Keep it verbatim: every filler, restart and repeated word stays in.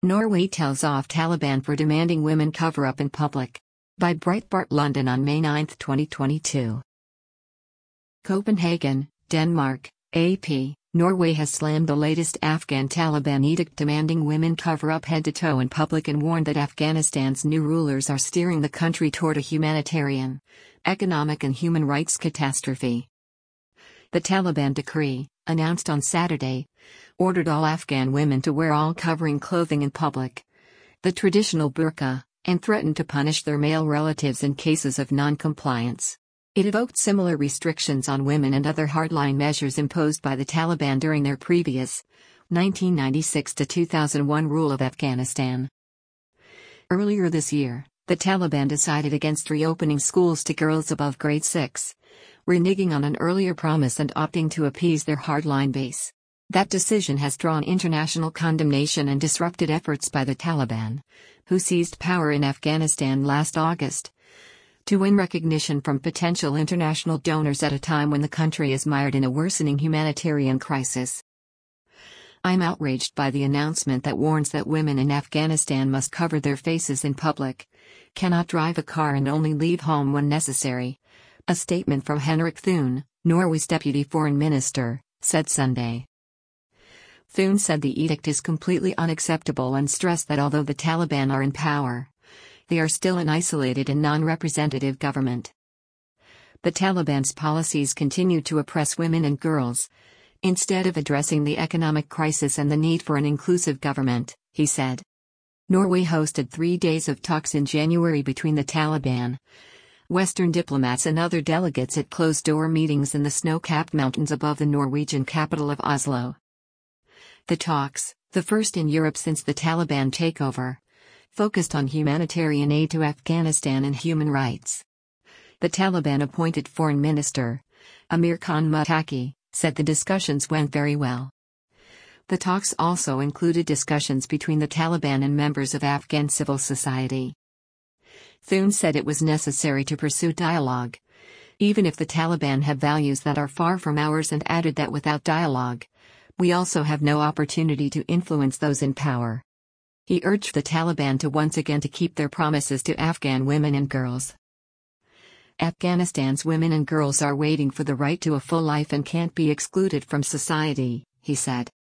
Norway tells off Taliban for demanding women cover up in public. By Breitbart London on May ninth twenty twenty-two. Copenhagen, Denmark, A P. Norway has slammed the latest Afghan Taliban edict demanding women cover up head to toe in public and warned that Afghanistan's new rulers are steering the country toward a humanitarian, economic and human rights catastrophe. The Taliban decree, announced on Saturday, ordered all Afghan women to wear all-covering clothing in public, the traditional burqa, and threatened to punish their male relatives in cases of non-compliance. It evoked similar restrictions on women and other hardline measures imposed by the Taliban during their previous, nineteen ninety-six to two thousand one rule of Afghanistan. Earlier this year, the Taliban decided against reopening schools to girls above grade six, reneging on an earlier promise and opting to appease their hardline base. That decision has drawn international condemnation and disrupted efforts by the Taliban, who seized power in Afghanistan last August, to win recognition from potential international donors at a time when the country is mired in a worsening humanitarian crisis. I'm outraged by the announcement that warns that women in Afghanistan must cover their faces in public, cannot drive a car and only leave home when necessary. A statement from Henrik Thune, Norway's deputy foreign minister, said Sunday. Thune said the edict is completely unacceptable and stressed that although the Taliban are in power, they are still an isolated and non-representative government. The Taliban's policies continue to oppress women and girls, instead of addressing the economic crisis and the need for an inclusive government, he said. Norway hosted three days of talks in January between the Taliban, Western diplomats and other delegates at closed-door meetings in the snow-capped mountains above the Norwegian capital of Oslo. The talks, the first in Europe since the Taliban takeover, focused on humanitarian aid to Afghanistan and human rights. The Taliban-appointed foreign minister, Amir Khan Muttaqi, said the discussions went very well. The talks also included discussions between the Taliban and members of Afghan civil society. Thune said it was necessary to pursue dialogue, even if the Taliban have values that are far from ours, and added that without dialogue, we also have no opportunity to influence those in power. He urged the Taliban to once again to keep their promises to Afghan women and girls. Afghanistan's women and girls are waiting for the right to a full life and can't be excluded from society, he said.